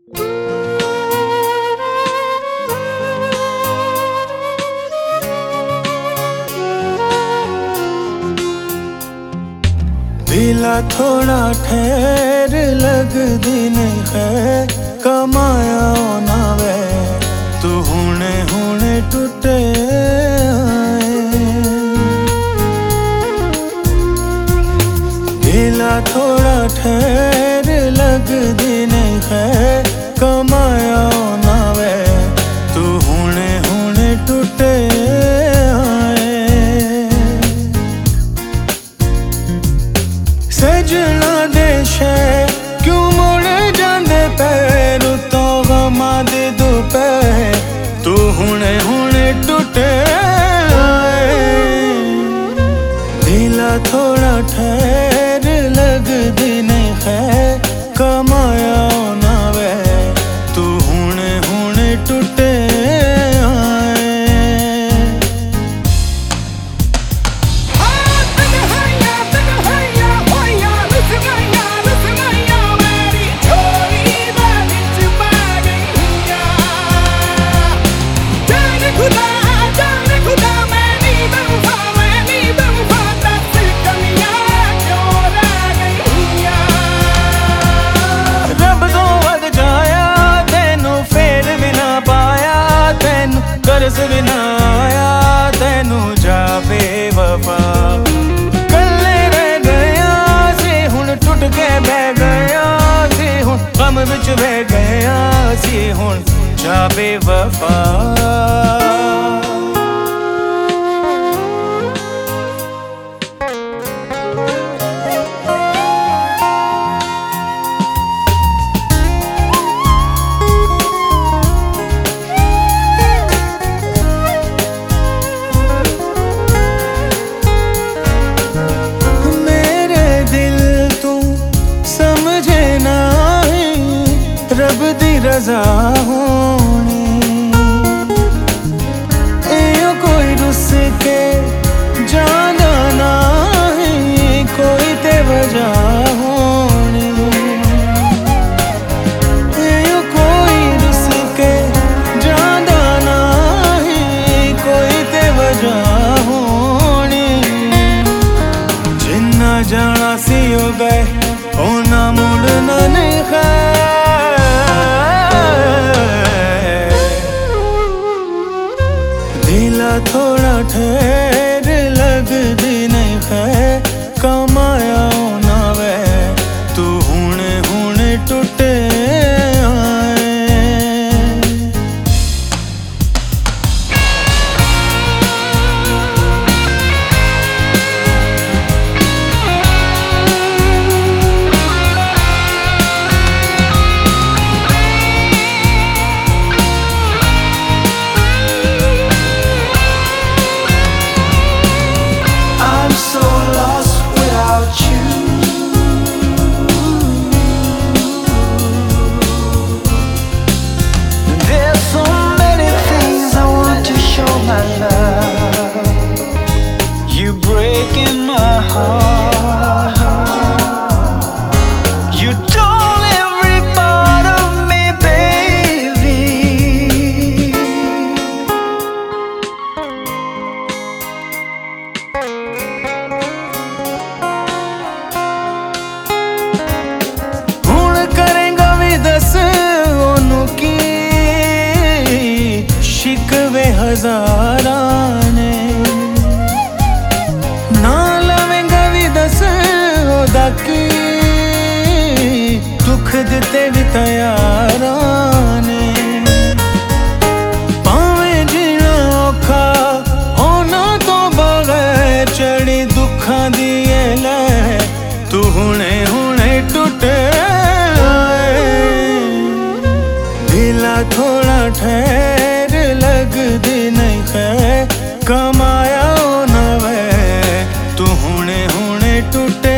दिला थोड़ा ठहर लगदी नहीं है कमाया ना वे तू हुणे हुणे टूटे दिला थोड़ा ठहर लगदी नहीं है कमाया ना वे तू हुणे हुणे टूटे सजना देशे क्यों मुड़ जांदे पैर तो गमा दे दोपहर तू हुणे हुणे टूटे दिला थोड़ा ठहर लगदी नहीं है कमाया ना वे तू हुणे हुणे टूटे कर्ज बिना आया तेनू जा बेवफा कल्ले रह गया सी हुण टुट के बह गया सी हुण गम विच बह गया सी हुण जा बेवफा रब दी रजा होनी इयो कोई रुस के जाना नहीं कोई ते वजह होनी इयो कोई रुस के जाना नहीं कोई ते वजह होनी जिन्ना जाना सी हो गए होना मुड़ना नहीं है दिला थोड़ा ठहर लगदी नहीं है कमाया ना वे तू हुणे हुणे टूटे शिकवे हजारा ने ना लवेंगा भी दस ओदा की दुख दिते भी तैयारा ने पावे जीना औखा होना तो बगैर चढ़ी दुखा दिए ले तू हुणे हुणे टूटे दिला थोड़ा ठहर लगदी नहीं है कमाया ना वे तू हुणे हुणे टूटे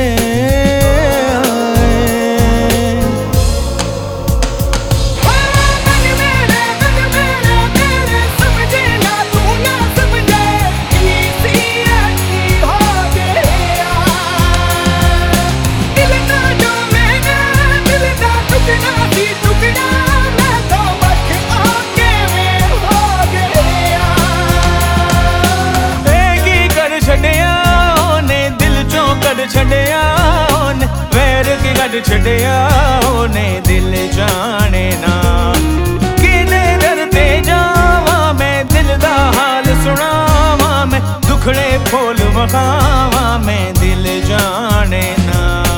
टुकड़ा छड़िया ओने वैर की गड छड़िया ओने दिल जाने ना किने दर ते जावा मैं दिल दा हाल सुनावा मैं दुखड़े फूल वखावा मैं दिल जाने ना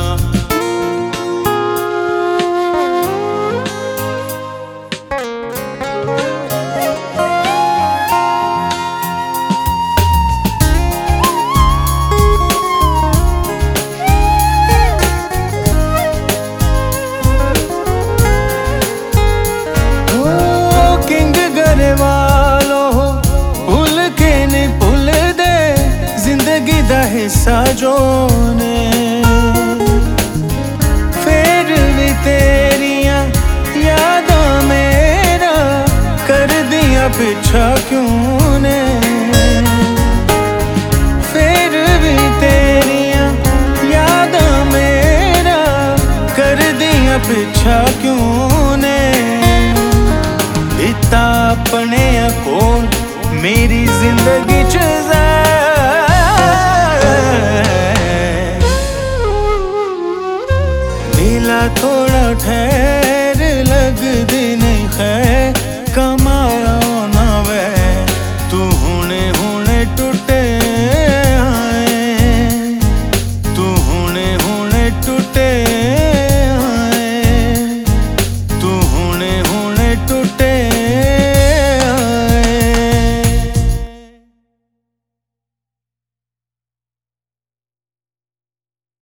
दा हिस्सा जोने फिर भी तेरिया यादां मेरा कर दिया पीछा क्यों ने फिर भी तेरिया यादां मेरा कर दिया पीछा क्यों ने इता अपने कोल मेरी जिंदगी च थोड़ा ठहर लगदी नहीं खैर